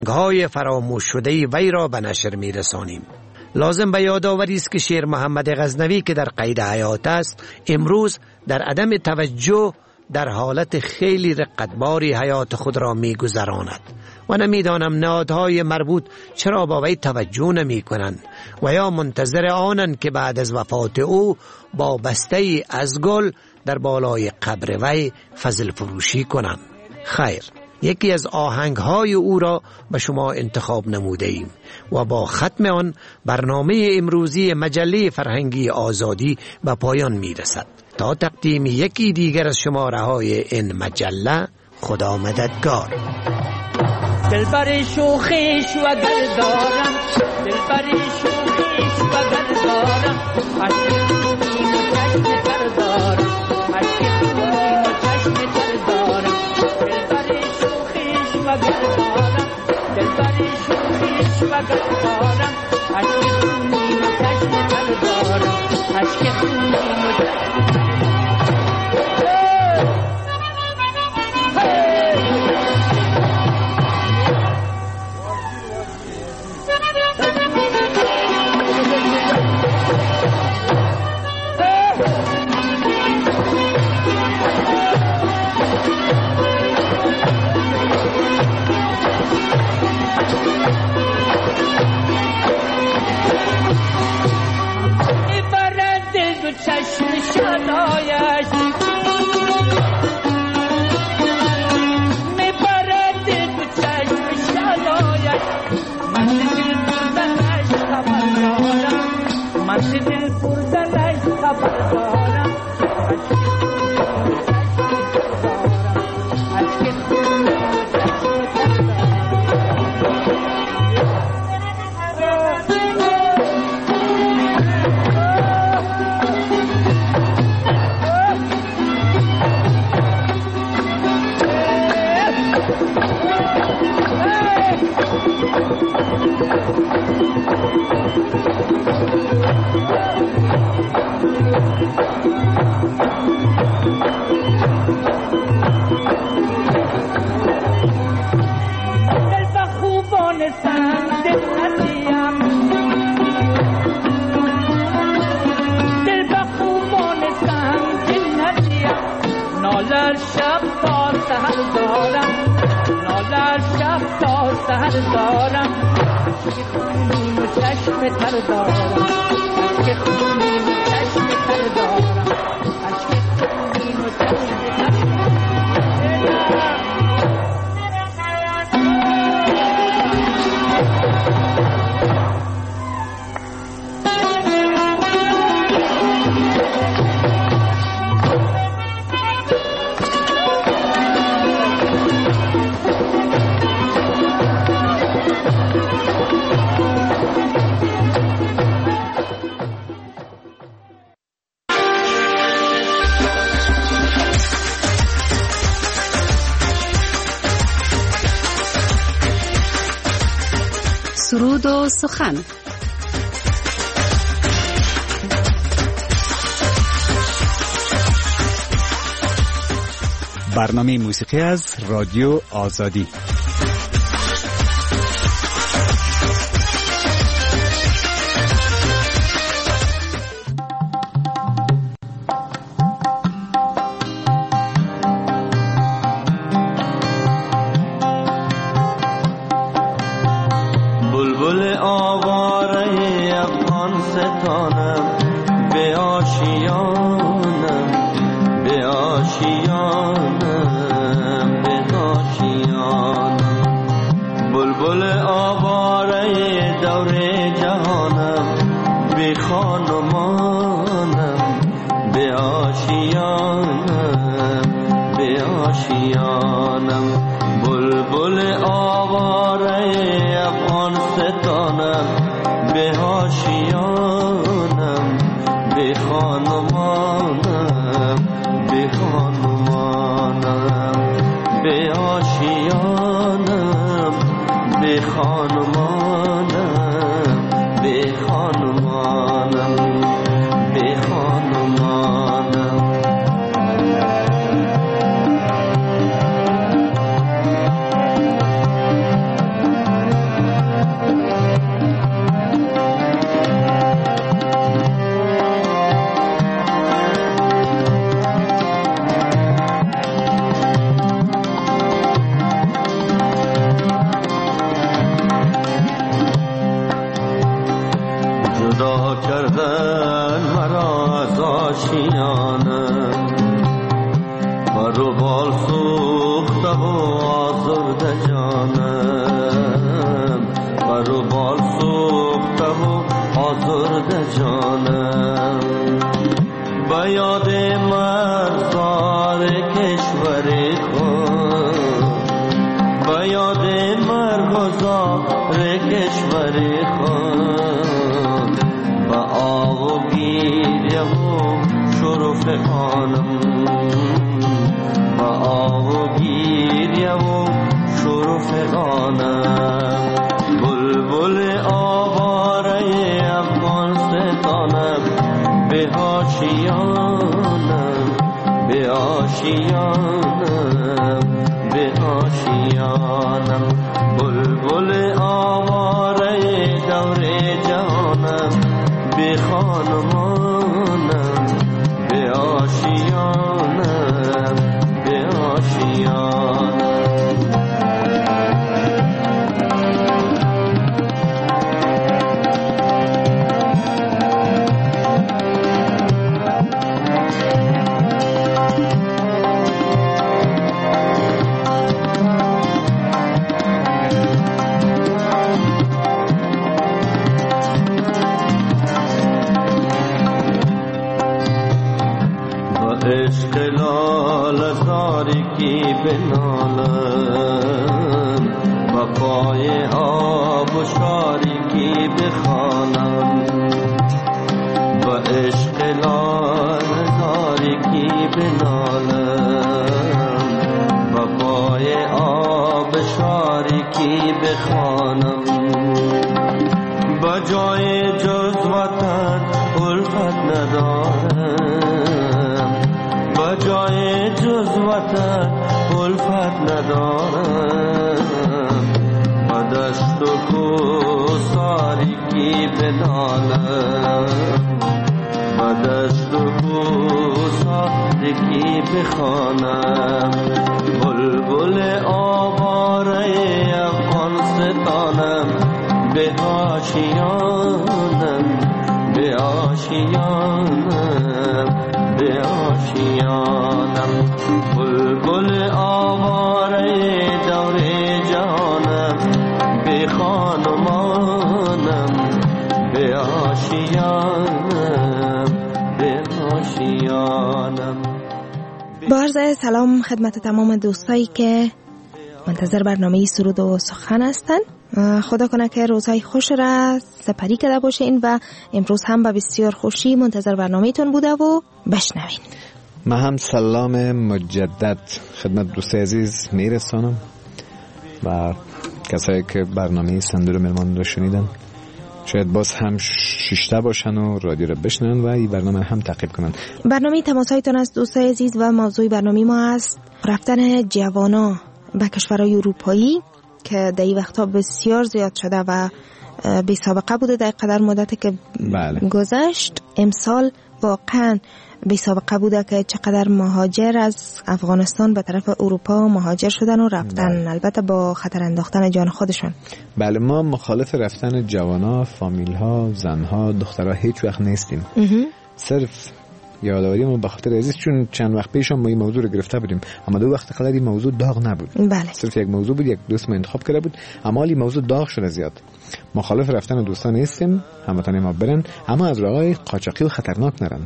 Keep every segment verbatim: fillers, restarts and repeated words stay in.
های فراموش شده وی را به نشر می رسانیم. لازم به یادآوری است که شیر محمد غزنوی که در قید حیات است امروز در عدم توجه در حالت خیلی رقتباری حیات خود را می گذراند و نمیدانم نهادهای مربوط چرا با وی توجه نمی کنند و یا منتظر آنند که بعد از وفات او با بسته ای از گل در بالای قبر وی فضل فروشی کنند. خیر، یکی از آهنگهای او را به شما انتخاب نموده ایم و با ختم آن برنامه امروزی مجله فرهنگی آزادی به پایان می رسد. تا تقدیم یکی دیگر از شماره های این مجله، خدا مددگار. دلبر شوخیش و گل دارم، دلبر شوخیش و گل دارم، عشق خونین و چشم تر دارم، عشق خونین و چشم تر دارم. دلبر شوخیش و گل دارم، دلبر شوخیش و گل دارم، عشق خونین و چشم تر دارم، عشق خونین و چشم تر دارم. چشم شادایش میبرد تو چشم شادایش، من دل بردنش خبر دارم، من دل بردنش خبر دارم. سرود و سخن. برنامه موسیقی از رادیو آزادی. گلزار کشور خود با آب و گیریه و شرف آنم با آب و گیریه و شرف آنم بلبل آواره افغانستانم به آشیانم به آشیانم به آشیانم بلبل آواره دور جهانم به خانمانم به آشیانم به آشیانم عشق لال تاریکی بنالم و پای آب و شاریکی بخوانم و عشق لال تاریکی بنالم و پای آب شاریکی بخوانم با جای جز وطن الفت ندارم با جای جز وطن الفت ندارم با دشت و کوساریکی بنالم با دشت و کوساریکی بخوانم بلبل آواره افغانستانم به آشیانم به آشیانم به آشیانم بلبل آواره دور جانم به خانمانم به آشیانم به آشیانم. با عرض سلام خدمت تمام دوستایی که منتظر برنامه سرود و سخن هستن. خدا کنه که روزهای خوش را سپری کرده باشین و امروز هم با بسیار خوشی منتظر برنامه‌تون بوده و بشنوین. من هم سلام مجدد خدمت دوستای عزیز میرسانم و کسایی که برنامه صندوق مهمان رو شنیدن شاید باز هم شیشته باشن و رادیو رو بشنن و این برنامه هم تعقیب کنن. برنامه تماسهایتون از دوستای عزیز و موضوع برنامه ما است رفتن جوانا به کشورهای اروپایی که در این وقتا بسیار زیاد شده و بی سابقه بوده در قدر مدتی که بله. گذشت. امسال واقعا بی سابقه بوده که چقدر مهاجر از افغانستان به طرف اروپا مهاجر شدن و رفتن بله. البته با خطر انداختن جان خودشون. بله ما مخالف رفتن جوانا، فامیل‌ها، زن‌ها، دخترها هیچ وقت نیستیم. صرف یادآوری ما به خاطر عزیز چون چند وقت پیش ما این موضوع رو گرفته بودیم اما دو وقت قبل این موضوع داغ نبود. بله. صرف یک موضوع بود، یک دوست ما انتخاب کرده بود اما این موضوع داغ شده زیاد. مخالف رفتن دوستان نیستیم، هموطنان ما برن اما از راههای قاچاقی و خطرناک نرن.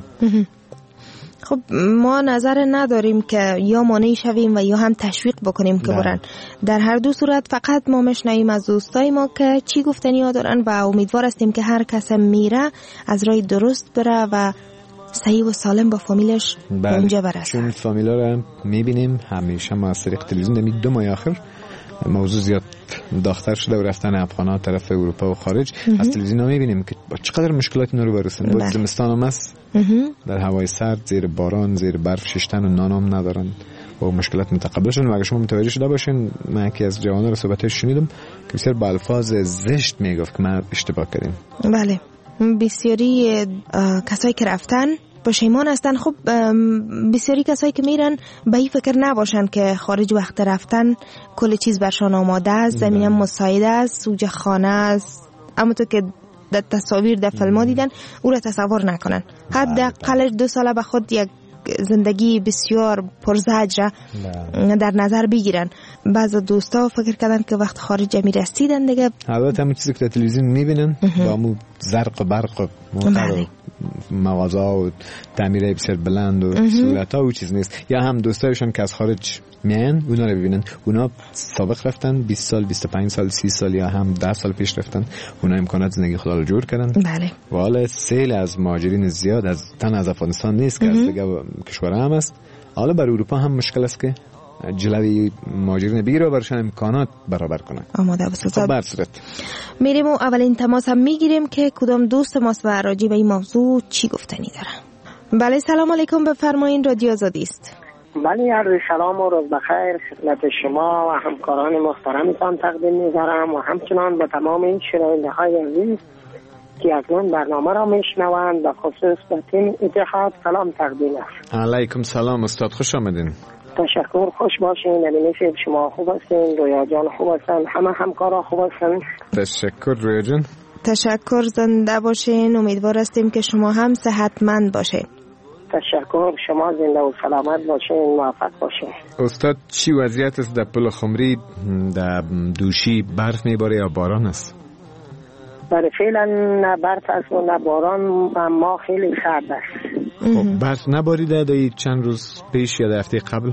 خب ما نظر نداریم که یا مانعی شویم و یا هم تشویق بکنیم که برن. در هر دو صورت فقط ما مشنویم از دوستای ما که چی گفتنی ها دارن و امیدوار هستیم که هر کس میره از راه درست بره و صحیح و سالم با فامیلش بله. اونجا برسه. چون فامیلا رو میبینیم همیشه ما از طریق تلویزیون نمی دو ماه آخر موضوع زیاد داغ‌تر شده و رفتن افغان‌ها طرف اروپا و خارج مهم. از تلویزیون ها میبینیم که با چقدر مشکلات اینا رو برسن. بود زمستان هم است در هوای سرد زیر باران زیر برف ششتن و نان هم ندارن و مشکلات متقبل شدن و اگر شما متوجه شده باشین من یکی از جوانان رو صحبتش شنیدم که بسیار با الفاظ زشت میگفت که ما اشتباه کردیم. بله بسیاری کسایی که رفتن پشیمان هستن. خب بسیاری کسایی که میرن به این فکر نباشن که خارج وقت رفتن کل چیز برشان آماده است، زمینم مساعده است، سوژه خانه است، اما تو که در تصاویر در فیلم دیدن او را تصور نکنن. حداقل دو ساله به خود یک زندگی بسیار پرزجر در نظر بگیرن. بعضی دوستا فکر کردن که وقت خارج می رسیدن دیگه البته همون چیزی که در تلویزیون میبینن با همون زرق و برق و موتر و مغازه و تعمیره بسیار بلند و سهولت ها و چیز نیست. یا هم دوستایشون که از خارج میان اونا رو ببینن، اونا سابق رفتن بیست سال بیست و پنج سال سی سال یا هم ده سال پیش رفتن، اونا امکانات زندگی خود رو جور کردن. بله. و حالا سیل از مهاجرین زیاد از تن از افغانستان نیست که از دیگه کشورها هم است. حالا بر اروپا هم مشکل است که جلوی مهاجرین بگیره و برشان امکانات برابر کنه. آماده بسید. خب برصورت میریم و اولین تماس هم میگیریم که کدام دوست ماست و راجع به این موضوع چی گفتنی داره. بله سلام علیکم، بفرمایین، رادیو آزادی است. بله عرض سلام و روز بخیر خدمت شما و همکاران محترمتان تقدیم می‌دارم و همچنان به تمام این شنونده‌های عزیز که اکنون برنامه را میشنوند و خصوص به تیم اتحاد سلام تقدیم است. علیکم سلام استاد، خوش آمدین. تشکر، خوش باشین. نمی‌نشید شما خوب هستین، رویا جان خوب هستن، همه همکارا خوب هستن. تشکر رویا جان. تشکر، زنده باشین. امیدوار هستیم که شما هم صحتمند باشین. تشکر، شما زنده و سلامت باشین، موفق باشین. استاد چی وضعیت است در پل خمری؟ در دوشی برف میباره یا باران است؟ برای فعلا نه برف است و نه باران، ما خیلی سرد است. خب برف نباریده در چند روز پیش یا در هفته قبل؟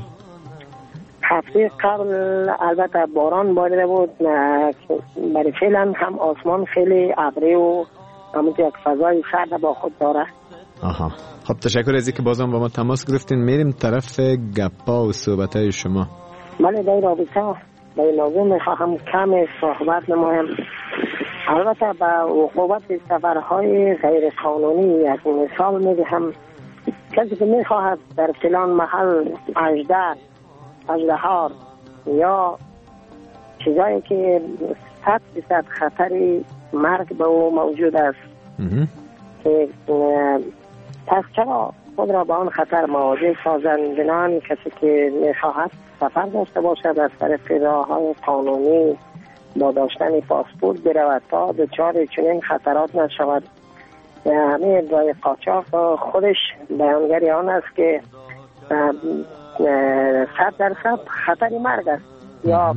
هفته قبل البته باران باریده بود. برای فعلا هم آسمان خیلی ابری و همونطور یک فضای سرد با خود داره. آها، خب تشکر از اینکه بازم با ما تماس گرفتین. میریم طرف گپا و صحبت‌های شما. بله در رابطه با این موضوع میخواهم کم صحبت نمایم. البته با عقوبت سفرهای غیر قانونی یک مثال میدهم. کسی که میخواهد در فلان محل اژدر اژدها یا چیزایی که صد درصد خطر مرگ به او موجود است که پس چرا خود را به آن خطر مواجه سازند؟ بنابراین کسی که میخواهد سفر داشته باشد از طریق راه‌های قانونی با داشتن پاسپورت برود تا دچار چنین خطرات نشود. همین راه قاچاق خودش بیانگری آن است که صد درصد خطر مرگ است یا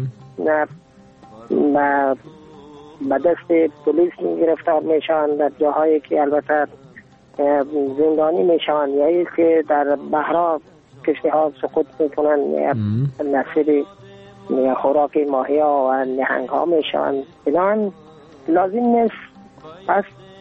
به دست پلیس گرفتار میشوند در جاهایی که البته زندانی میشوند یا ای که در بحرها کشتی ها سقوط میکنند یا نصیب خوراک ماهی ها و نهنگ ها میشوند. بنابراین لازم نیست پس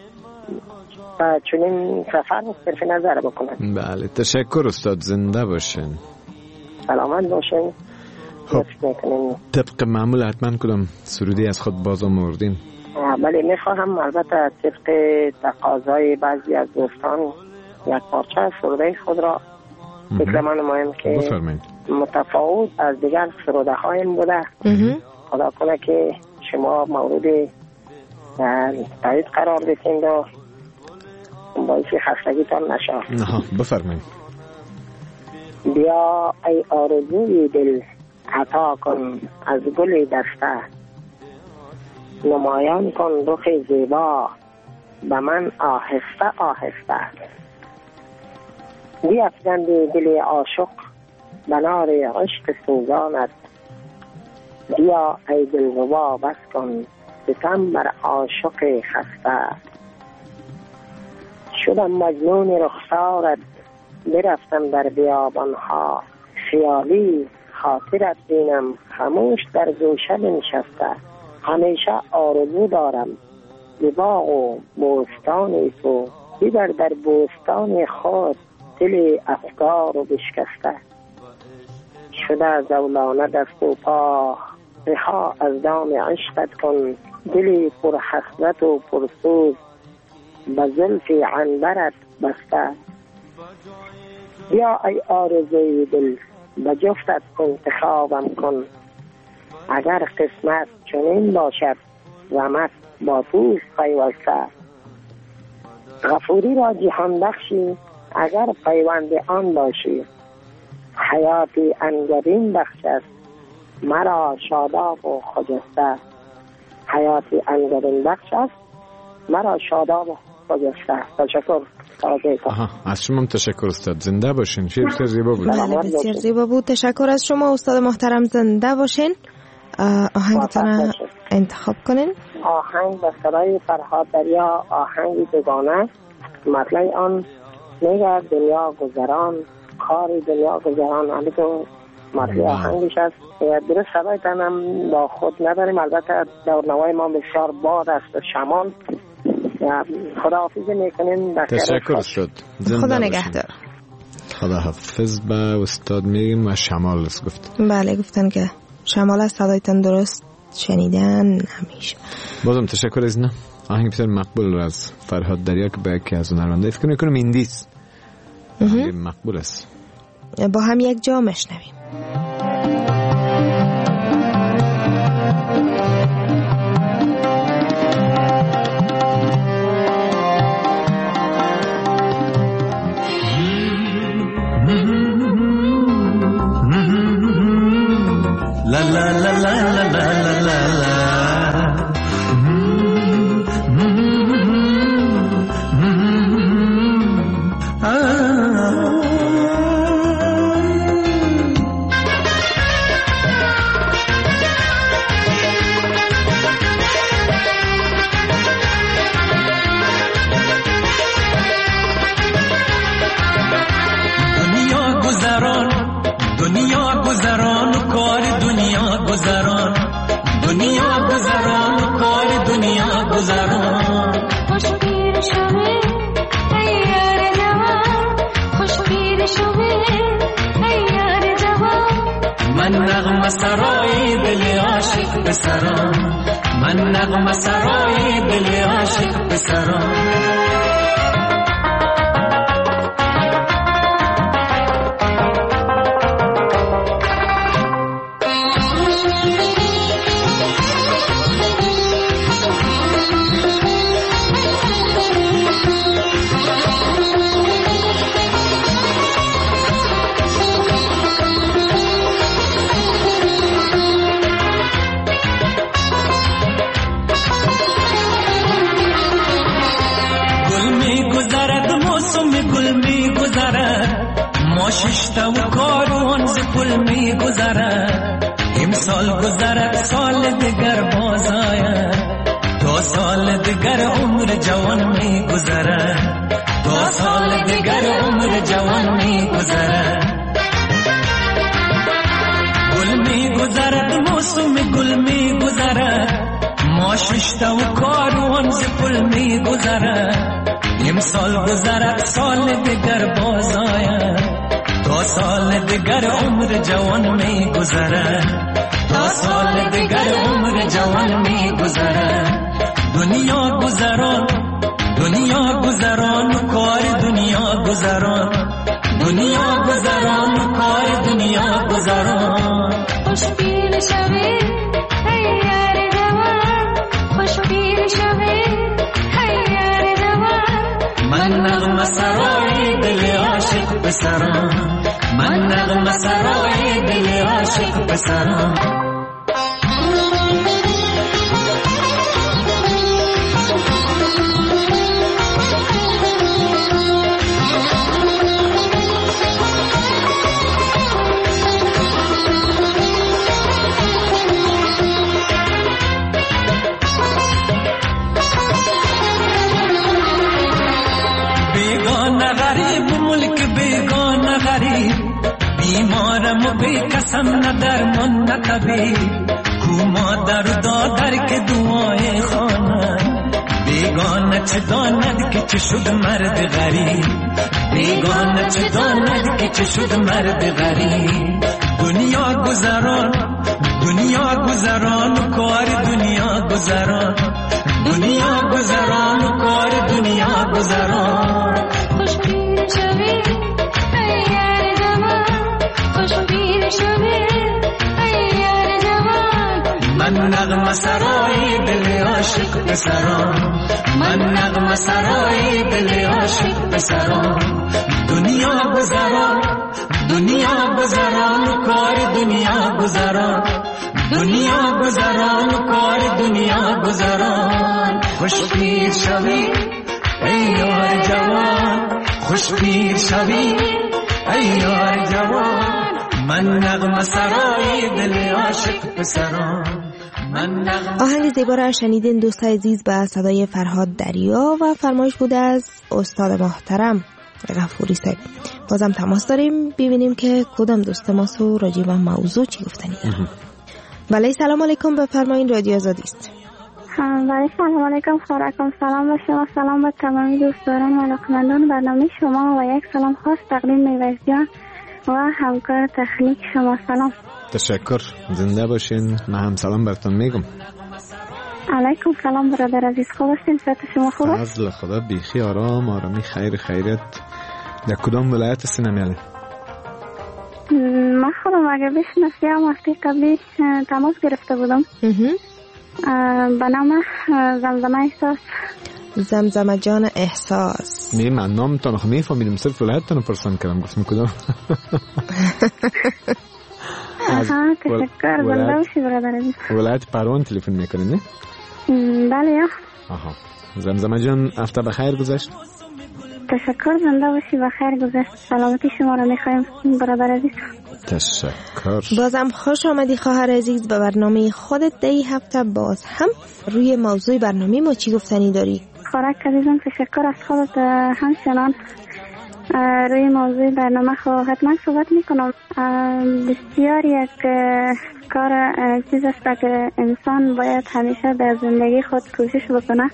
چنین سفر صرف نظر بکنند. بله تشکر استاد، زنده باشین، سلامت باشین. خب طبق معمول حتما کدام سرودی از خود باز آوردین؟ بله میخواهم البته طبق تقاضای بعضی از دوستان یک پارچه سروده خود را فکر من نمایم که بفرمایید. متفاوت از دیگر سروده هایم بوده. خدا کنه که شما مورد تایید قرار بتین و باعث خستگیتان نشه. بفرمایید. بیا ای آرزوی دل عطا کن از گل دسته، نمایان کن رخ زیبا به من آهسته آهسته. بیفکند دل عاشق به نار عشق سوزانت، بیا ای دلربا بس کن ستم بر عاشق خسته. شدم مجنون رخسارت برفتم در بیابانها، خیالی خاطرت بینم خموش در گوشه بنشسته. همیشه آرزو دارم به باغ و بوستان تو، ببر در بوستان خود دل افکار و بشکسته. شده زولانه دست و پا رها از دام عشقت کن، دلی پر حسرت و پرسوز به زلف عنبرت بسته. بیا ای آرزوی دل به جفتت انتخابم کن، اگر قسمت چنین باشد رحمت با توست پیوسته. غفوری را جهان بخشی اگر پیوند آن باشی، حیاتی انگبین بخش است مرا شاداب و خجسته. حیاتی انگبین بخش است مرا شاداب و خجسته. تشکر. آها، از شما تشکر استاد، زنده باشین. شعر بسیار زیبا بود. بله بسیار زیبا بود. تشکر از شما استاد محترم، زنده باشین. آهنگتون انتخاب کنین. آهنگ به صدای فرهاد دریا، آهنگ دوگانه مطلع آن میگه دنیا گذران، کار دنیا گذران. همین تو مطلع آهنگش است. درست سبایتن هم با خود نداریم. البته دورنوای ما بسیار باد است، شمال. خداحافظی میکنیم. تشکر شد. خدا نگهدار. خدا حافظ. به استاد میگیم و شمال است گفت. بله گفتن که شمال است. صدایتان درست شنیدن همیشه. بازم تشکر از نه آهنگ بسیار مقبول از فرهاد دریا که به یکی از هنرمندان فکر میکنم ایندیس آهنگ مقبول است. با هم یک جا میشنویم. La la la la la la la la la. سرای دل عاشق بسران، من نغمه سرای دل عاشق بسران. ششتا و کاروان ز پل می گذرد، امسال گذرد سال دیگر باز آید، دو سال دیگر عمر جوان می گذرد، دو سال دیگر عمر جوان می گذرد. گل می گذرد موسم گل می گذرد، ما ششتا و کاروان ز پل می گذرد، امسال گذرد سال دیگر باز آید، دو سال دیگر عمر جوان می گذرد، دو سال دیگر عمر جوان می گذرد. دنیا گذران، دنیا گذران کار دنیا گذران، دنیا گذران کار دنیا گذران. خوش پیر شوی ای یار جوان، خوش پیر شوی ای یار جوان. من نغمه سرای دل عاشق بسران، من نغمه سرای دل عاشق بسران. بیگانه غریب ملک بیگانه غریب، بیمارم و بی قسم نه درمان نه طبیب، کو مادر دادر که دعای خانه، بیگانه چه داند که چه شد مرد غریب، بیگانه چه داند که چه شد مرد غریب. دنیا گذران، دنیا گذران کار دنیا گذران، دنیا گذران کار دنیا گذران. خوش پیر شوی ای یار جوان، خوش پیر شوی ای یار جوان. من نغمه سرای دل عاشق بسران، من نغمه سرای دل عاشق بسران. دنیا گذران، دنیا گذران کار دنیا گذران، دنیا گذران کار دنیا گذران. خوش پیر شوی ای یار جوان، خوش پیر شوی ای یار جوان. من نغمه سرای دل عاشق بسران، آهنگ زیبا را شنیدین دوست عزیز به صدای فرهاد دریا و فرمایش بوده از استاد محترم غفوری صاحب. بازم تماس داریم ببینیم که کدام دوست ما سو راجع به موضوع چی گفتنی داره. بله سلام علیکم، بفرمایید رادیو آزادی است. بله سلام علیکم، خورکم سلام به شما، سلام به تمامی دوستداران و علاقمندان برنامه شما و یک سلام خاص تقدیم میوز جان و همکار تکنیک شما. سلام. تشکر، زنده باشین. من هم سلام براتون میگم. علیکم سلام برادر عزیز، خوب هستین؟ صحت شما خوب است؟ فضل خدا بیخی، آرام آرامی، خیر خیریت. در کدام ولایت هستین امیالی؟ من خودم اگر بشناسی هم وقتی قبلی تماس گرفته بودم به نام زمزمه احساس. زمزمه جان احساس. می من نام تانو خمی فهمیدم، صرف ولایتتون رو پرسان کردم، گفتم کدام. آها تشکر، زنده باشی برادر عزیز. ولایت پروان تلفن میکنین نه؟ بله یا. آها زمزمه جان هفته بخیر گذشت؟ تشکر، زنده باشی، بخیر گذشت. سلامتی شما رو میخوایم برادر عزیز. تشکر. بازم خوش آمدی خواهر عزیز به برنامه خودت. دی هفته باز هم روی موضوع برنامه ما چی گفتنی داری؟ خورک عزیزم تشکر از خودت. همچنان روی موضوع برنامه خود حتما صحبت میکنم. بسیار یک کار چیز است که انسان باید همیشه در زندگی خود کوشش بکنه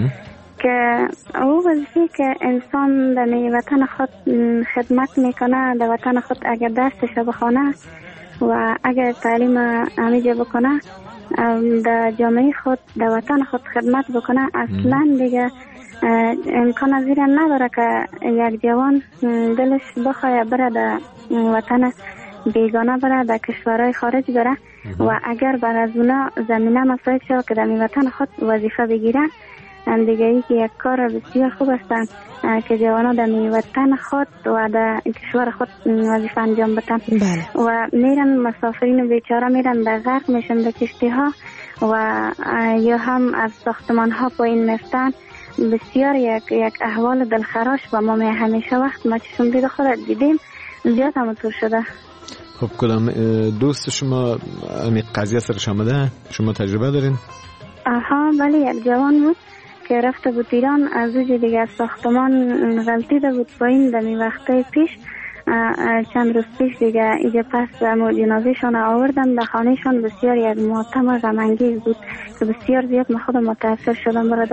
که او وظیفه که انسان در وطن خود خدمت میکنه، در وطن خود اگر دستش بخونه و اگر تعلیم همیشه بکنه، در جامعه خود در وطن خود خدمت بکنه، اصلا دیگه امکان از این نداره که یک جوان دلش بخواه بره در وطن بیگانه، بره در کشورهای خارج بره و اگر بر از اونا زمینه مساعد شد که در وطن خود وظیفه بگیرن، دیگه ای که یک کار بسیار خوب هستند که جوانا در وطن خود و در کشور خود وظیفه انجام بدن. و میرن مسافرین بیچاره میرن در غرق میشن در کشتی ها و یا هم از ساختمان ها پایین میفتن. بسیار یک یک احوال دلخراش و ما همیشه وقت ما چشم دید خود دیدیم زیاد همونطور شده. خب کدام دوست شما امی قضیه سرش آمده؟ شما تجربه دارین؟ آها بله، یک جوان بود که رفته بود ایران، از اوج دیگه از ساختمان غلطیده بود پایین. دمی وقته پیش چند روز پیش دیگه ایجا پس جنازه شان آوردن به خانهشان. بسیار یک ماتم و غم‌انگیز بود که بسیار زیاد من خودم متاثر شدم برادر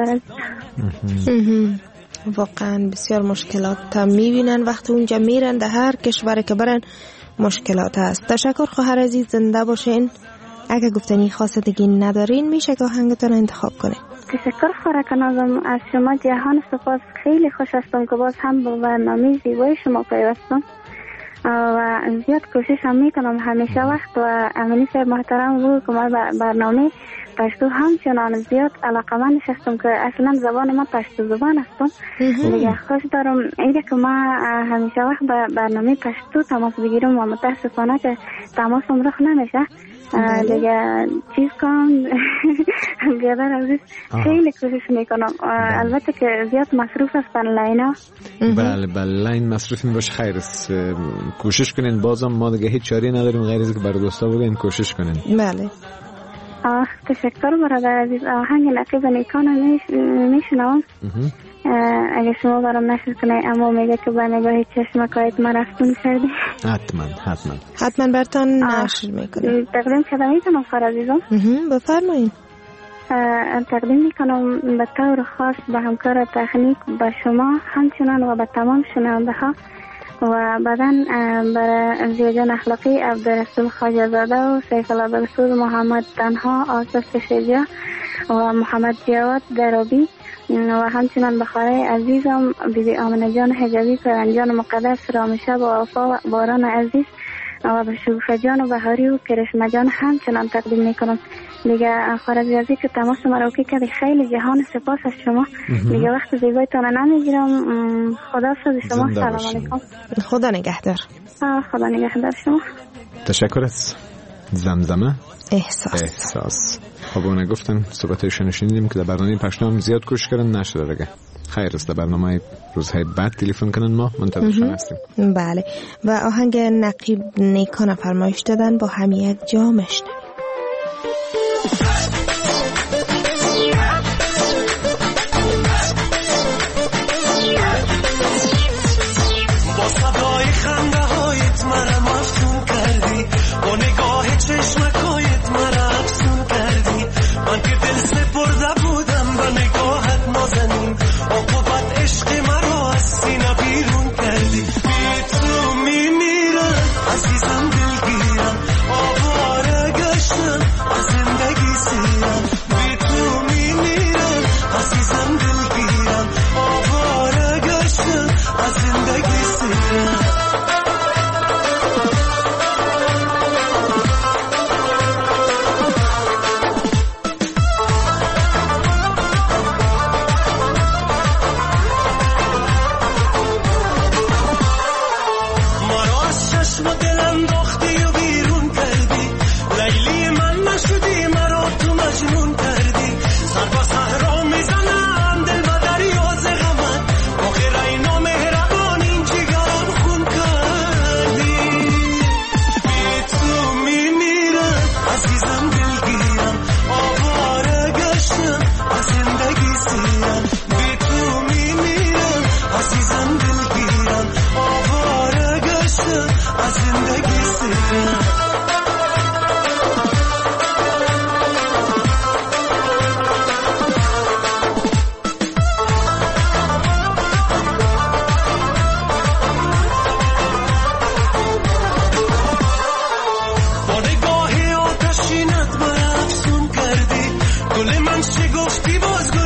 عزیز. واقعا بسیار مشکلات میبینن وقتی اونجا میرن، در هر کشور که برن مشکلات هست. تشکر خواهر عزیز، زنده باشین. اگه گفتنی خاص دیگه ندارین میشه که آهنگتون انتخاب کنین. تشکر خورک نازم از شما جهان سپاس. خیلی خوش هستم که باز هم با برنامه زیبای شما پیوستم و زیاد کوشش هم میکنم همیشه وقت و امینی صاحب محترم بود که ما برنامه پشتو همچنان زیاد علاقمند هستم که اصلا زبان ما پشتو زبان هستم. دیگه خوش دارم ایده که ما همیشه وقت به برنامه پشتو تماس بگیرم و متاسفانه که تماسم رخ نمیشه. دیگه چیز کنم بیادر عزیز خیلی کوشش میکنم. البته که زیاد مصروف هستن لینا. بله بله لین مصروف می باشه، خیر است. کوشش کنین. بازم ما دیگه هیچ چاری نداریم غیر از که برای دوستا بگین کوشش کنین. بله آه تشکر برادر عزیز. آهنگ نقیب نیکان میشنوم اگه شما برام نشر کنه، اما میگه که با نگاه چشم کایت ما رفتون کردی. حتما حتما حتما برتان نشر میکنم. تقدیم شده میکنم خواهر عزیزم. بفرمایید. تقدیم میکنم به طور خاص به همکار تکنیک، به شما همچنان و به تمام شنونده ها و بعدن برای زیجان اخلاقی عبدالرسول خواجه زاده و سیف الله برسول محمد تنها آصف شجاع و محمد جواد درابی و همچنان بخاره عزیزم بیبی آمنه جان حجابی، پرنجان مقدس، رامشب و وفا و باران عزیز و به شگوفه جان و بهاری و کرشمه جان همچنان تقدیم میکنم. دیگه خارج ازی که تماس مراوکی کردی خیلی جهان سپاس از شما. دیگه وقت زیبایتان نمیگیرم. خدا حافظ شما. سلام علیکم. خدا نگهدار. خدا نگهدار شما. تشکر از زمزمه احساس. احساس. خب اونه گفتن صحبتشون شنیدیم که در برنامه پشتو هم زیاد کوشش کردن نشده دیگه. خیر است، در برنامه روزهای بعد تلفن کنن ما منتظرشون هستیم. بله و آهنگ نقیب نیکان فرمایش دادن با هم یک جا مشنویم. چه گفتی باز